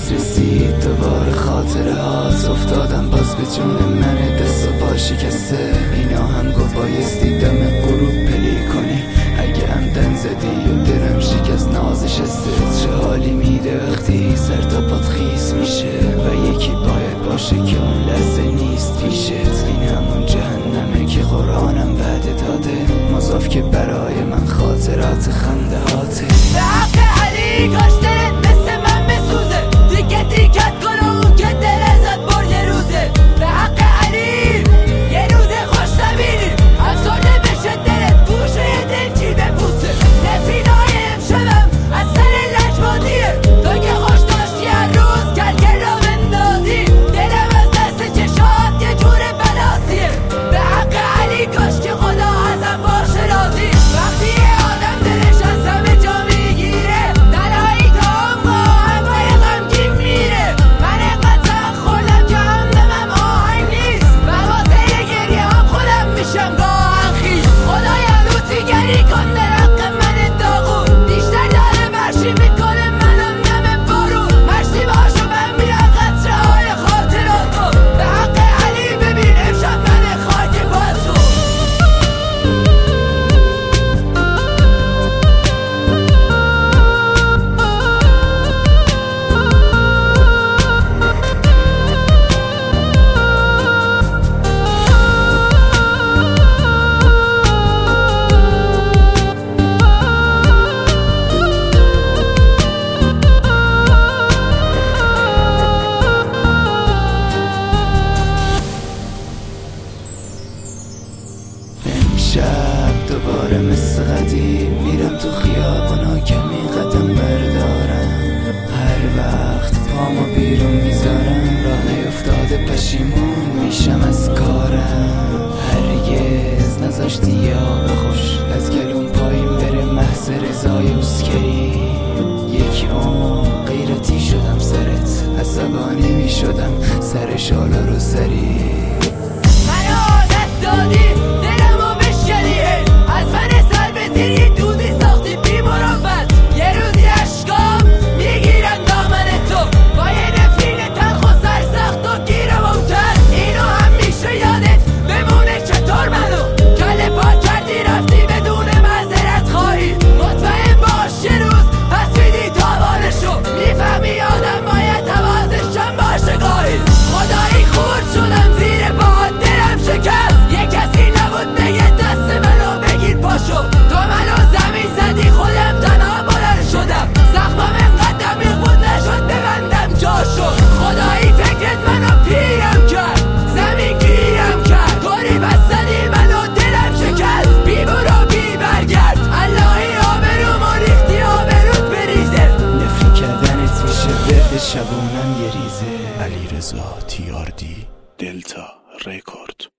دست رسید دوباره خاطرات، افتادم باز به جون من، دست و پا شکسته. اینا هم گفت بایستی دم غروب پلی کنی، اگه عمدن زدی و دلم شکست نازشسته. چه حالی میده وقتی سر تا پات خیس میشه و یکی باید باشه که اون لحظه نیست پیشت. این همون جهنمه که قرآنم وعده داده، مضاف که برای من خاطرات خنده هاته. به حق علی کاش دلت مثل من بسوزه، دیگه دیگت کنه اون که دل ازت بر یه روزه. به حق علی یه روز خوش نبینی، افسرده بشه دلت گوشه دلچی بپوسه. نفرینای امشبم از سر لجبازیه، تو که خوش داشتی هر روز کلکل را بندازی. دلم از دست چشات یه جور بلاسیه. به حق علی کاش که خدا ازم باشه راضی. وقتی یه آدم دلش از همه جا میگیره، تنهایی تا اما همای غمگین میره. من اینقدر خوردم که همدمم آهنگ نیست و واسه یه گریه هم خودم میشم راهن خیز. خدایا لوتیگری کن در حق من داغون، بیشتر داره مرشی میکنه منو نم بارون. مشتی باشو من میرم قطره های خاطراتو، به حق علی ببین امشب من خاک باتو. امشب دوباره مثل قدیم میرم تو خیابونا کمی قدم بردارم. هر وقت پامو بیرون میذارم راه نیفتاده پشیمون میشم از کارم. هرگز نذاشتی یا بخوش از گلون پایین بره محض رضای اوسکری. یک عمر غیرتی شدم سرت، عصبانی میشدم سر شالا رو سری. من عادت دادی دلمو بشکنی، از من سر بزیری دودی ساختی بی مروت. یه روزی اشکام میگیرن دامن تو با یه نفرین تلخ و سرسخت و گیرم اوتر. اینو هم میشه یادت بمونه چطور منو کله پا کردی رفتی بدون معذرت خواهی. مطمئن باش یه روز پس میدی تاوانشو، میفهمی آدم باید حواسش هم باشه گاهی. خدایی خورد شدم زیر باد دلم شکست، یه کسی نبود بگه دست منو بگیر پاشو. تو منو زمین زدی خودم تنها بلند شدم، زخمم انقدر عمیق بود نشد ببندم جاشو. خدایی فکرت منو پیرم کرد، زمین گیرم کرد، طوری بستنی منو دلم شکست. بی برو بی برگرد اللهی آبرومو ریختی آبروت بریزه. نفرین کردنت میشه ورد شبونم یه ریزه. علیرضا TRD دلتا رکورد.